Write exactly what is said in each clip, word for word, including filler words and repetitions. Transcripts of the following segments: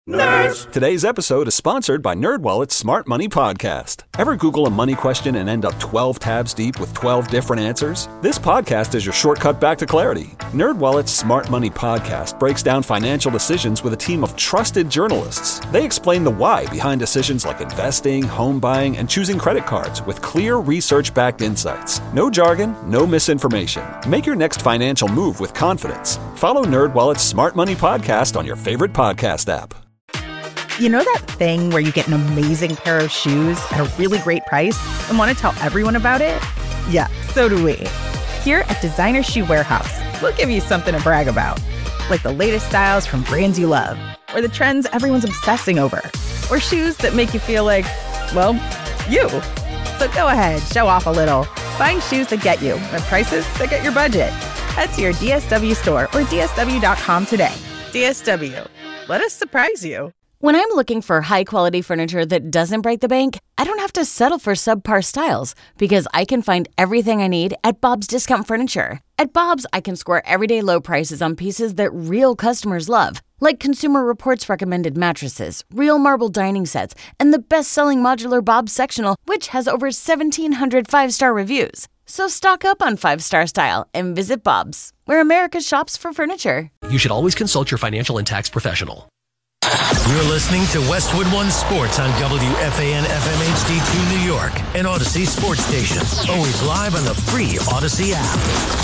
Nerds! Today's episode is sponsored by NerdWallet's Smart Money Podcast. Ever Google a money question and end up twelve tabs deep with twelve different answers? This podcast is your shortcut back to clarity. NerdWallet's Smart Money Podcast breaks down financial decisions with a team of trusted journalists. They explain the why behind decisions like investing, home buying, and choosing credit cards with clear research-backed insights. No jargon, no misinformation. Make your next financial move with confidence. Follow NerdWallet's Smart Money Podcast on your favorite podcast app. You know that thing where you get an amazing pair of shoes at a really great price and want to tell everyone about it? Yeah, so do we. Here at Designer Shoe Warehouse, we'll give you something to brag about. Like the latest styles from brands you love, or the trends everyone's obsessing over, or shoes that make you feel like, well, you. So go ahead, show off a little. Find shoes that get you at prices that get your budget. Head to your D S W store or D S W dot com today. D S W, let us surprise you. When I'm looking for high-quality furniture that doesn't break the bank, I don't have to settle for subpar styles because I can find everything I need at Bob's Discount Furniture. At Bob's, I can score everyday low prices on pieces that real customers love, like Consumer Reports recommended mattresses, real marble dining sets, and the best-selling modular Bob's sectional, which has over seventeen hundred five-star reviews. So stock up on five-star style and visit Bob's, where America shops for furniture. You should always consult your financial and tax professional. You're listening to Westwood One Sports on W F A N F M H D two New York and Odyssey Sports Station. Always live on the free Odyssey app.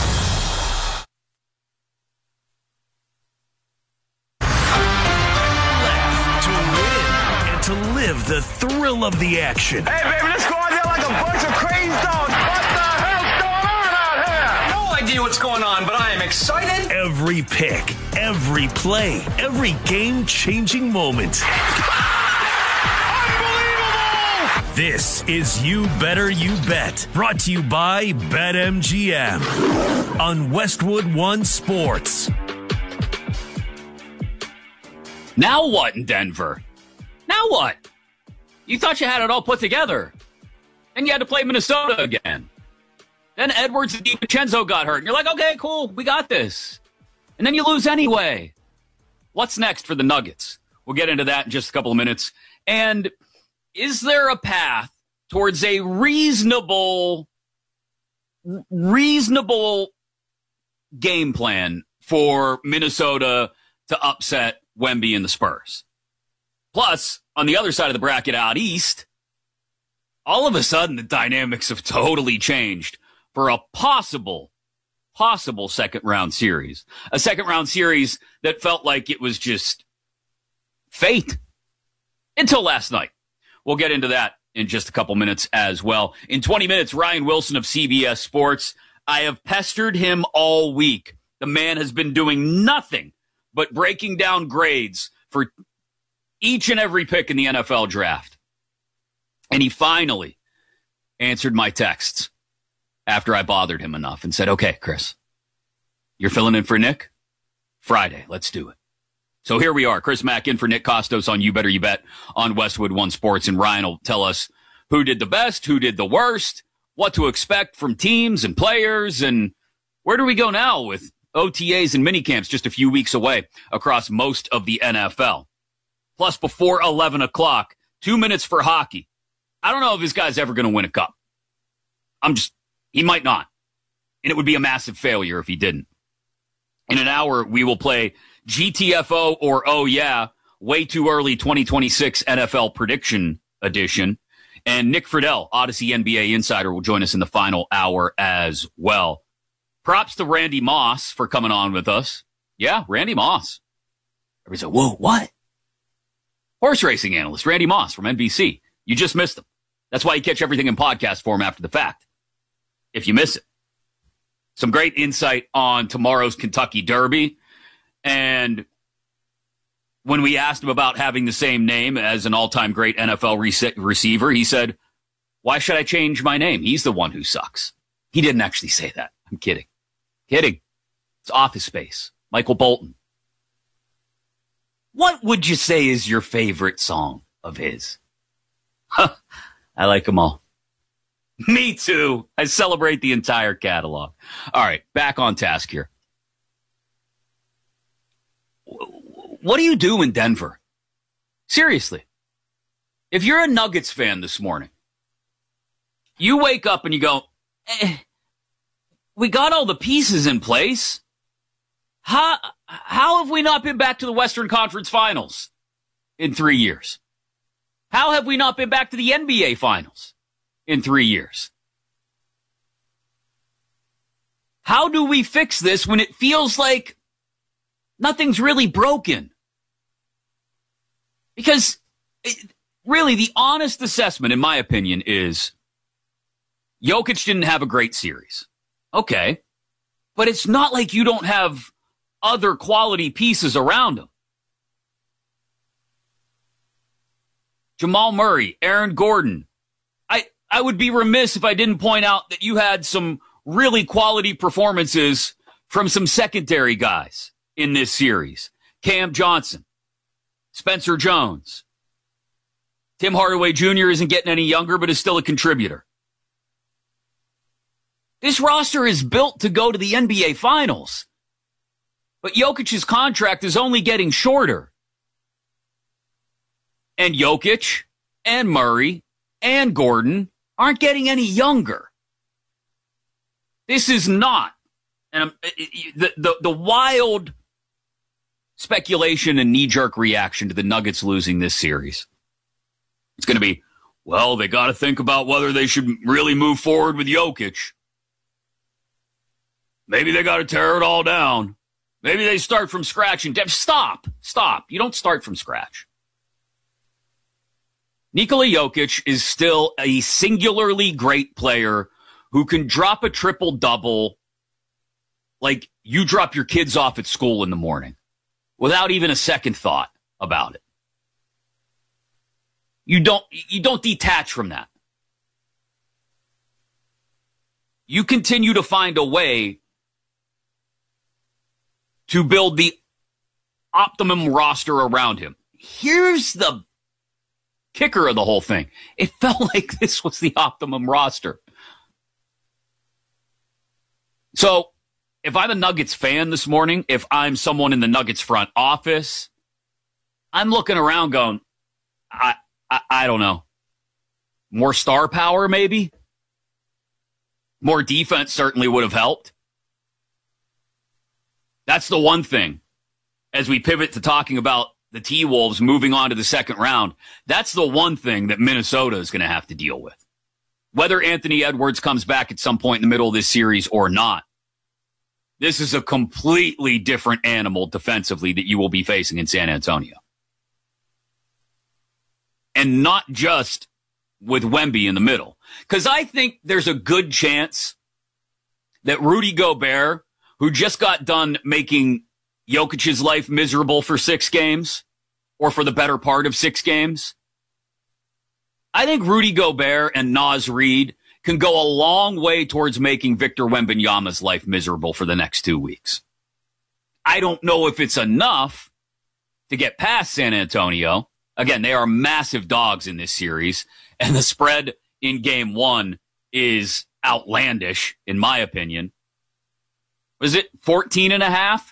To win and to live the thrill of the action. Hey, baby, let's go out there like a bunch of crazy dogs. What the hell's going on out here? No idea what's going on, but I am excited. Every pick, every play, every game-changing moment. Unbelievable! This is You Better You Bet, brought to you by BetMGM on Westwood One Sports. Now what in Denver? Now what? You thought you had it all put together. And you had to play Minnesota again. Then Edwards and DiVincenzo got hurt. And you're like, okay, cool, we got this. And then you lose anyway. What's next for the Nuggets? We'll get into that in just a couple of minutes. And is there a path towards a reasonable, reasonable game plan for Minnesota to upset Wemby and the Spurs? Plus, on the other side of the bracket out east, all of a sudden the dynamics have totally changed for a possible possible second-round series. A second-round series that felt like it was just fate until last night. We'll get into that in just a couple minutes as well. In twenty minutes, Ryan Wilson of C B S Sports. I have pestered him all week. The man has been doing nothing but breaking down grades for each and every pick in the N F L draft. And he finally answered my texts after I bothered him enough and said, okay, Chris, you're filling in for Nick? Friday, let's do it. So here we are, Chris Mack in for Nick Kostos on You Better You Bet on Westwood One Sports, and Ryan will tell us who did the best, who did the worst, what to expect from teams and players, and where do we go now with O T As and minicamps just a few weeks away across most of the N F L. Plus, before eleven o'clock, two minutes for hockey. I don't know if this guy's ever going to win a cup. I'm just... He might not. And it would be a massive failure if he didn't. In an hour, we will play G T F O or Oh Yeah, way too early twenty twenty-six N F L prediction edition. And Nick Friedel, Odyssey N B A insider, will join us in the final hour as well. Props to Randy Moss for coming on with us. Yeah, Randy Moss. Everybody said, whoa, what? Horse racing analyst, Randy Moss from N B C. You just missed him. That's why you catch everything in podcast form after the fact, if you miss it. Some great insight on tomorrow's Kentucky Derby. And when we asked him about having the same name as an all-time great N F L rec- receiver, he said, why should I change my name? He's the one who sucks. He didn't actually say that. I'm kidding. Kidding. It's Office Space. Michael Bolton. What would you say is your favorite song of his? Huh, I like them all. Me too. I celebrate the entire catalog. All right, back on task here. What do you do in Denver? Seriously. If you're a Nuggets fan this morning, you wake up and you go, eh, we got all the pieces in place. How, how have we not been back to the Western Conference Finals in three years? How have we not been back to the N B A Finals in three years? How do we fix this when it feels like nothing's really broken? Because it, really, the honest assessment, in my opinion, is Jokic didn't have a great series. Okay. But it's not like you don't have other quality pieces around him. Jamal Murray, Aaron Gordon. I, I would be remiss if I didn't point out that you had some really quality performances from some secondary guys in this series. Cam Johnson, Spencer Jones. Tim Hardaway Junior isn't getting any younger, but is still a contributor. This roster is built to go to the N B A Finals. But Jokic's contract is only getting shorter. And Jokic and Murray and Gordon aren't getting any younger. This is not and the, the, the wild speculation and knee-jerk reaction to the Nuggets losing this series. It's going to be, well, they got to think about whether they should really move forward with Jokic. Maybe they got to tear it all down. Maybe they start from scratch and de- stop, stop. You don't start from scratch. Nikola Jokic is still a singularly great player who can drop a triple-double like you drop your kids off at school in the morning without even a second thought about it. You don't, you don't detach from that. You continue to find a way to build the optimum roster around him. Here's the kicker of the whole thing. It felt like this was the optimum roster. So, if I'm a Nuggets fan this morning, if I'm someone in the Nuggets front office, I'm looking around going, I, I, I don't know. More star power, maybe? More defense certainly would have helped. That's the one thing. As we pivot to talking about the T-Wolves moving on to the second round, that's the one thing that Minnesota is going to have to deal with. Whether Anthony Edwards comes back at some point in the middle of this series or not, this is a completely different animal defensively that you will be facing in San Antonio. And not just with Wemby in the middle. Because I think there's a good chance that Rudy Gobert, who just got done making Jokic's life miserable for six games, or for the better part of six games, I think Rudy Gobert and Naz Reid can go a long way towards making Victor Wembanyama's life miserable for the next two weeks. I don't know if it's enough to get past San Antonio. Again, they are massive dogs in this series, and the spread in game one is outlandish, in my opinion. Was it fourteen and a half?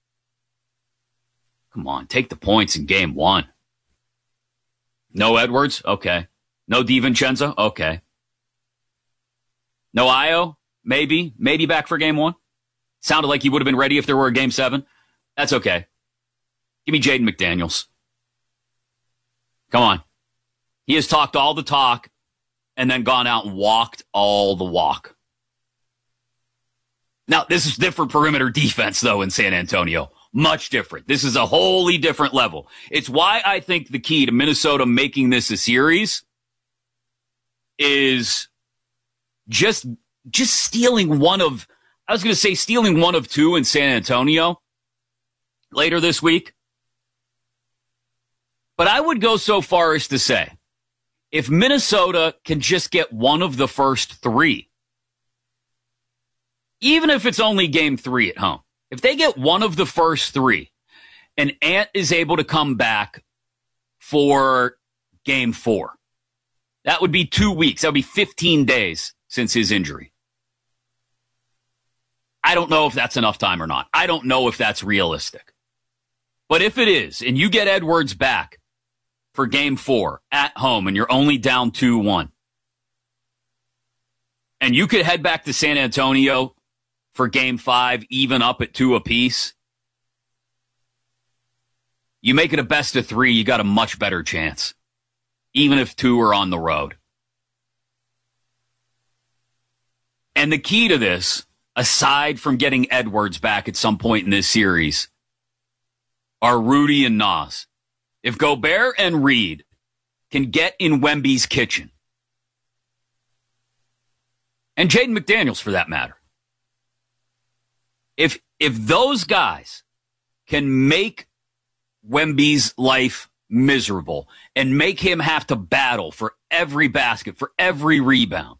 Come on, take the points in game one. No Edwards? Okay. No DiVincenzo? Okay. No Ayo? Maybe. Maybe back for game one. Sounded like he would have been ready if there were a game seven. That's okay. Give me Jaden McDaniels. Come on. He has talked all the talk and then gone out and walked all the walk. Now, this is different perimeter defense, though, in San Antonio. Much different. This is a wholly different level. It's why I think the key to Minnesota making this a series is just, just stealing one of, I was going to say stealing one of two in San Antonio later this week. But I would go so far as to say, if Minnesota can just get one of the first three, even if it's only game three at home, if they get one of the first three and Ant is able to come back for game four, that would be two weeks. That would be fifteen days since his injury. I don't know if that's enough time or not. I don't know if that's realistic. But if it is, and you get Edwards back, for game four at home and you're only down two one. And you could head back to San Antonio for game five, even up at two apiece. You make it a best of three, you got a much better chance, even if two are on the road. And the key to this, aside from getting Edwards back at some point in this series, are Rudy and Nas. If Gobert and Reed can get in Wemby's kitchen, and Jaden McDaniels for that matter, if if those guys can make Wemby's life miserable and make him have to battle for every basket, for every rebound,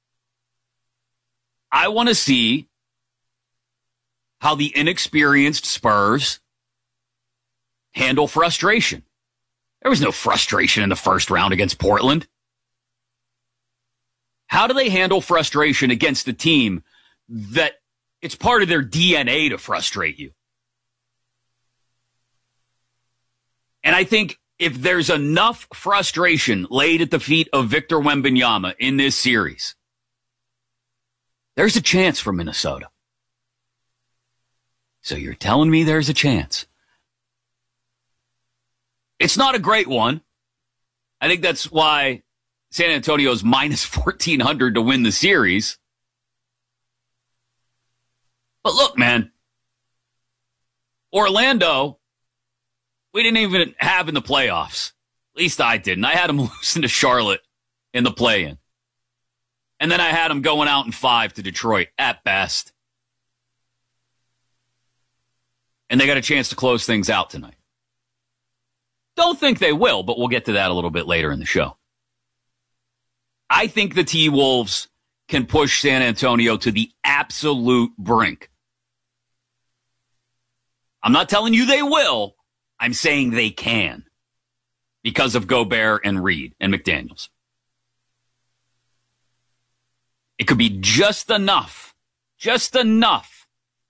I want to see how the inexperienced Spurs handle frustration. There was no frustration in the first round against Portland. How do they handle frustration against a team that it's part of their D N A to frustrate you? And I think if there's enough frustration laid at the feet of Victor Wembanyama in this series, there's a chance for Minnesota. So you're telling me there's a chance. It's not a great one. I think that's why San Antonio's minus fourteen hundred to win the series. But look, man, Orlando, we didn't even have in the playoffs. At least I didn't. I had them losing to Charlotte in the play-in. And then I had them going out in five to Detroit at best. And they got a chance to close things out tonight. Don't think they will, but we'll get to that a little bit later in the show. I think the T-Wolves can push San Antonio to the absolute brink. I'm not telling you they will. I'm saying they can because of Gobert and Reed and McDaniels. It could be just enough, just enough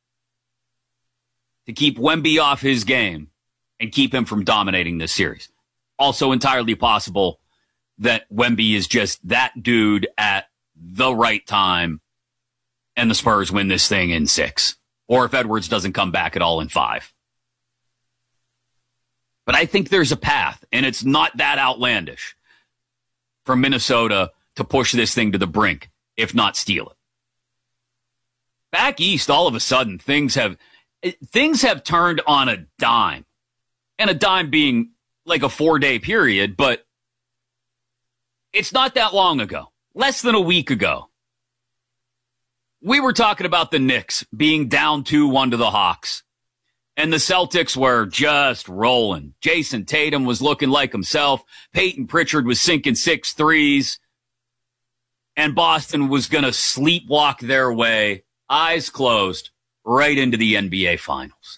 to keep Wemby off his game and keep him from dominating this series. Also entirely possible that Wemby is just that dude at the right time and the Spurs win this thing in six. Or if Edwards doesn't come back at all in five. But I think there's a path, and it's not that outlandish for Minnesota to push this thing to the brink, if not steal it. Back east, all of a sudden, things have things have turned on a dime. And a dime being like a four-day period, but it's not that long ago. Less than a week ago. We were talking about the Knicks being down two one to the Hawks. And the Celtics were just rolling. Jason Tatum was looking like himself. Peyton Pritchard was sinking six threes. And Boston was going to sleepwalk their way, eyes closed, right into the N B A Finals.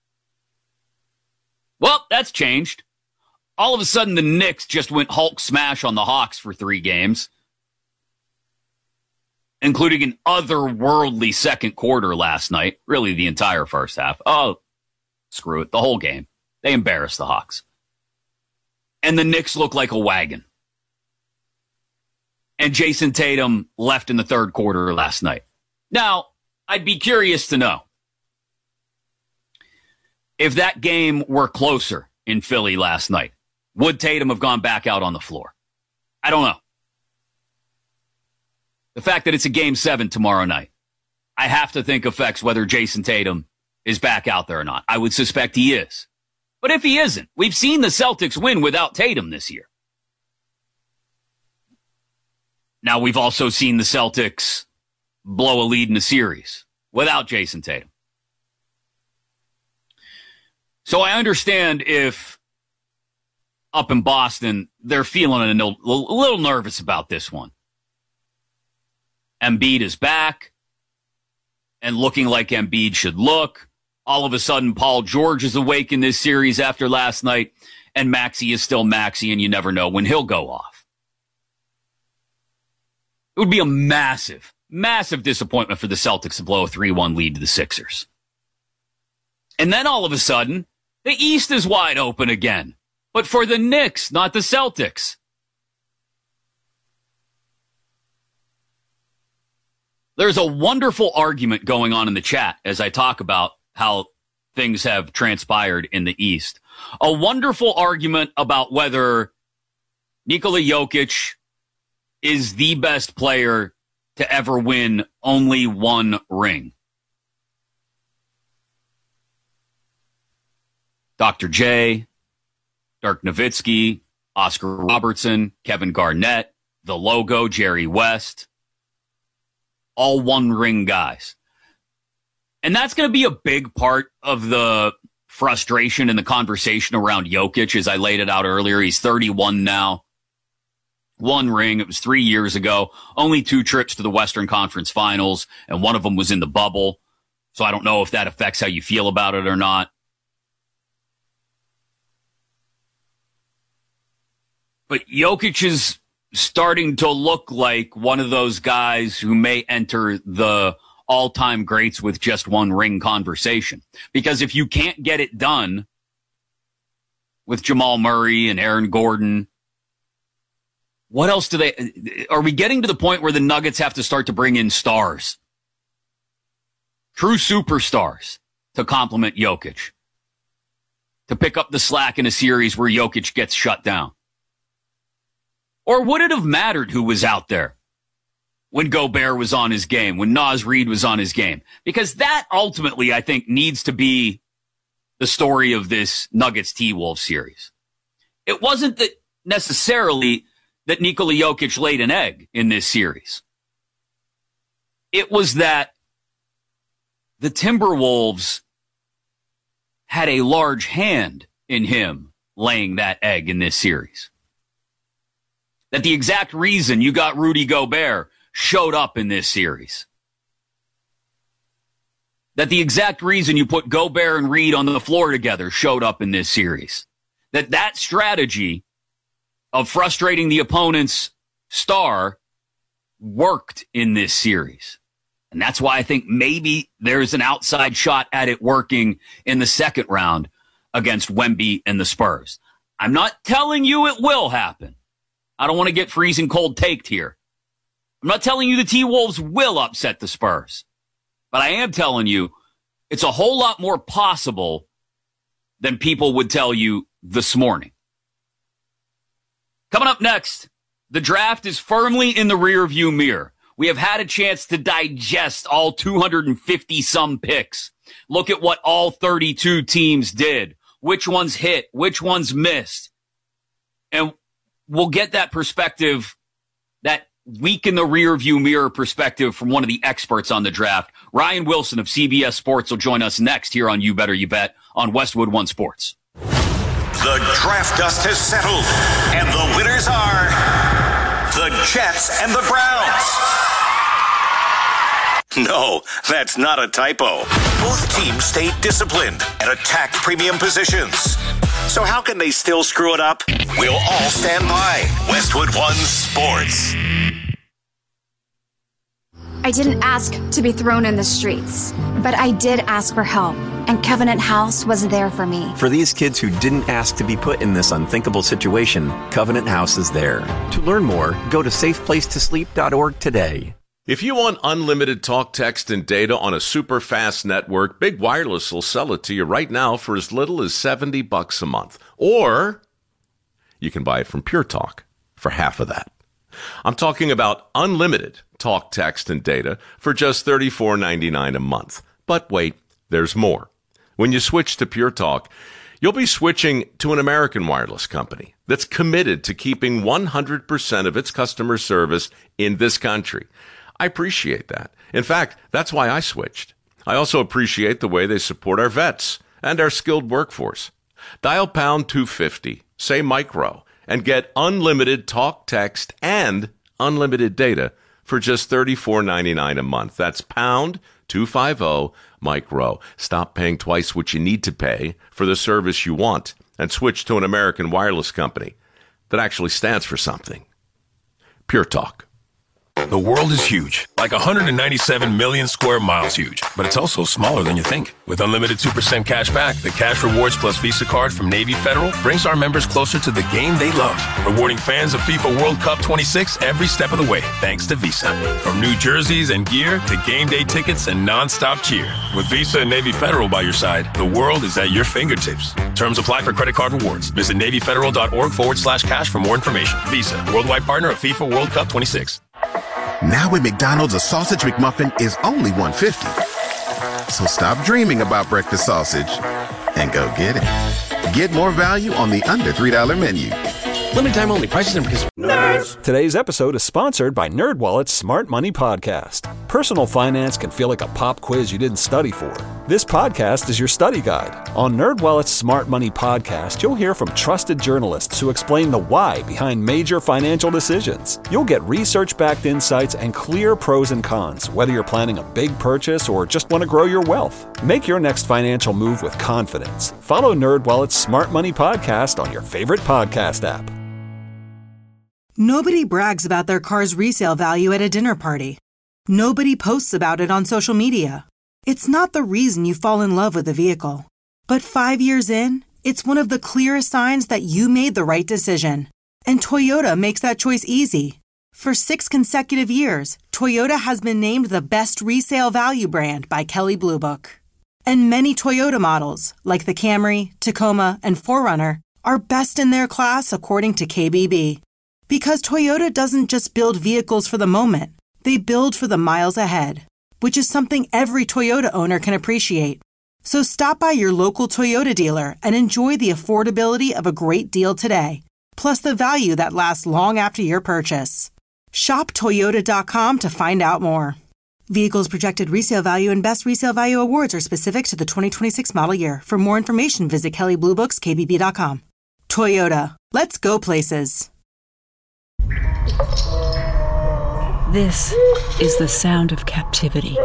Well, that's changed. All of a sudden, the Knicks just went Hulk smash on the Hawks for three games, including an otherworldly second quarter last night. Really, the entire first half. Oh, screw it. The whole game. They embarrassed the Hawks. And the Knicks look like a wagon. And Jason Tatum left in the third quarter last night. Now, I'd be curious to know if that game were closer in Philly last night. Would Tatum have gone back out on the floor? I don't know. The fact that it's a game seven tomorrow night, I have to think affects whether Jason Tatum is back out there or not. I would suspect he is. But if he isn't, we've seen the Celtics win without Tatum this year. Now, we've also seen the Celtics blow a lead in the series without Jason Tatum. So I understand if up in Boston, they're feeling a little nervous about this one. Embiid is back and looking like Embiid should look. All of a sudden, Paul George is awake in this series after last night, and Maxey is still Maxey, and you never know when he'll go off. It would be a massive, massive disappointment for the Celtics to blow a three one lead to the Sixers. And then all of a sudden, the East is wide open again. but for the Knicks, not the Celtics. There's a wonderful argument going on in the chat as I talk about how things have transpired in the East. A wonderful argument about whether Nikola Jokic is the best player to ever win only one ring. Doctor J, Dirk Nowitzki, Oscar Robertson, Kevin Garnett, the logo, Jerry West, all one ring guys. And that's going to be a big part of the frustration and the conversation around Jokic, as I laid it out earlier. He's thirty-one now. One ring. It was three years ago. Only two trips to the Western Conference Finals, and one of them was in the bubble. So I don't know if that affects how you feel about it or not. But Jokic is starting to look like one of those guys who may enter the all-time greats with just one ring conversation. Because if you can't get it done with Jamal Murray and Aaron Gordon, what else do they... Are we getting to the point where the Nuggets have to start to bring in stars? True superstars to complement Jokic. To pick up the slack in a series where Jokic gets shut down. Or would it have mattered who was out there when Gobert was on his game, when Naz Reid was on his game? Because that ultimately, I think, needs to be the story of this Nuggets T-Wolves series. It wasn't that necessarily that Nikola Jokic laid an egg in this series. It was that the Timberwolves had a large hand in him laying that egg in this series. That the exact reason you got Rudy Gobert showed up in this series. That the exact reason you put Gobert and Reed on the floor together showed up in this series. That that strategy of frustrating the opponent's star worked in this series. And that's why I think maybe there's an outside shot at it working in the second round against Wemby and the Spurs. I'm not telling you it will happen. I don't want to get freezing cold taked here. I'm not telling you the T-Wolves will upset the Spurs. But I am telling you it's a whole lot more possible than people would tell you this morning. Coming up next, the draft is firmly in the rearview mirror. We have had a chance to digest all two hundred fifty some picks. Look at what all thirty-two teams did. Which ones hit, which ones missed. And we'll get that perspective, that week in the rearview mirror perspective from one of the experts on the draft. Ryan Wilson of C B S Sports will join us next here on You Better You Bet on Westwood One Sports. The draft dust has settled, and the winners are the Jets and the Browns. No, that's not a typo. Both teams stayed disciplined and attacked premium positions. So how can they still screw it up? We'll all stand by. Westwood One Sports. I didn't ask to be thrown in the streets, but I did ask for help, and Covenant House was there for me. For these kids who didn't ask to be put in this unthinkable situation, Covenant House is there. To learn more, go to safe place to sleep dot org today. If you want unlimited talk, text, and data on a super fast network, Big Wireless will sell it to you right now for as little as seventy bucks a month. Or you can buy it from Pure Talk for half of that. I'm talking about unlimited talk, text, and data for just thirty-four ninety-nine a month. But wait, there's more. When you switch to Pure Talk, you'll be switching to an American wireless company that's committed to keeping one hundred percent of its customer service in this country. I appreciate that. In fact, that's why I switched. I also appreciate the way they support our vets and our skilled workforce. Dial pound two fifty, say micro, and get unlimited talk, text, and unlimited data for just thirty-four ninety-nine a month. That's pound two fifty, micro. Stop paying twice what you need to pay for the service you want and switch to an American wireless company that actually stands for something. Pure Talk. The world is huge, like one hundred ninety-seven million square miles huge, but it's also smaller than you think. With unlimited two percent cash back, the Cash Rewards Plus Visa card from Navy Federal brings our members closer to the game they love, rewarding fans of FIFA World Cup twenty-six every step of the way, thanks to Visa. From new jerseys and gear to game day tickets and non-stop cheer. With Visa and Navy Federal by your side, the world is at your fingertips. Terms apply for credit card rewards. Visit NavyFederal.org forward slash cash for more information. Visa, worldwide partner of FIFA World Cup twenty-six. Now at McDonald's, a sausage McMuffin is only one dollar fifty. So stop dreaming about breakfast sausage and go get it. Get more value on the under three dollar menu. Limited time only. Prices and because Nerds. Today's episode is sponsored by NerdWallet's Smart Money Podcast. Personal finance can feel like a pop quiz you didn't study for. This podcast is your study guide. On NerdWallet's Smart Money Podcast, you'll hear from trusted journalists who explain the why behind major financial decisions. You'll get research-backed insights and clear pros and cons, whether you're planning a big purchase or just want to grow your wealth. Make your next financial move with confidence. Follow NerdWallet's Smart Money Podcast on your favorite podcast app. Nobody brags about their car's resale value at a dinner party. Nobody posts about it on social media. It's not the reason you fall in love with a vehicle. But five years in, it's one of the clearest signs that you made the right decision. And Toyota makes that choice easy. For six consecutive years, Toyota has been named the best resale value brand by Kelley Blue Book. And many Toyota models, like the Camry, Tacoma, and four runner, are best in their class according to K B B. Because Toyota doesn't just build vehicles for the moment, they build for the miles ahead, which is something every Toyota owner can appreciate. So stop by your local Toyota dealer and enjoy the affordability of a great deal today, plus the value that lasts long after your purchase. Shop Toyota dot com to find out more. Vehicles projected resale value and best resale value awards are specific to the twenty twenty-six model year. For more information, visit Kelley Blue Books K B B dot com. Toyota. Let's go places. This is the sound of captivity.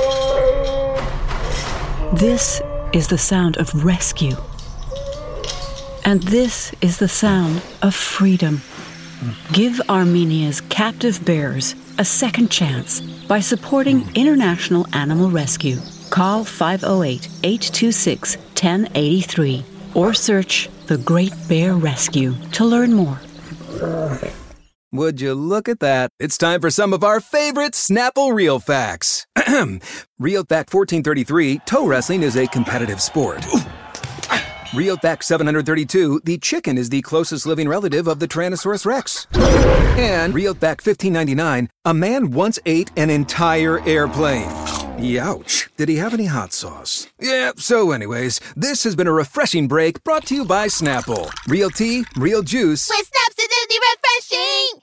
This is the sound of rescue. And this is the sound of freedom. Give Armenia's captive bears a second chance by supporting International Animal Rescue. Call five oh eight, eight two six, one oh eight three or search The Great Bear Rescue to learn more. Would you look at that? It's time for some of our favorite Snapple Real Facts. Real Fact fourteen thirty-three, toe wrestling is a competitive sport. Real Fact seven hundred thirty-two, the chicken is the closest living relative of the Tyrannosaurus Rex. And Real Fact fifteen ninety-nine, a man once ate an entire airplane. Youch. Did he have any hot sauce? Yeah, so anyways, this has been a refreshing break brought to you by Snapple. Real tea, real juice. With Snaps, it's refreshing!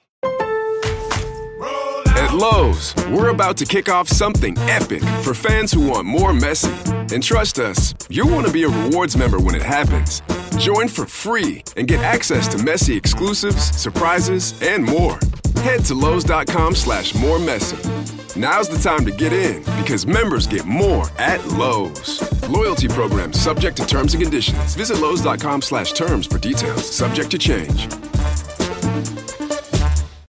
At Lowe's, we're about to kick off something epic for fans who want more Messi. And trust us, you'll want to be a rewards member when it happens. Join for free and get access to Messi exclusives, surprises, and more. Head to Lowe's.com slash more Messi. Now's the time to get in because members get more at Lowe's. Loyalty program subject to terms and conditions. Visit Lowe's.com slash terms for details. Subject to change.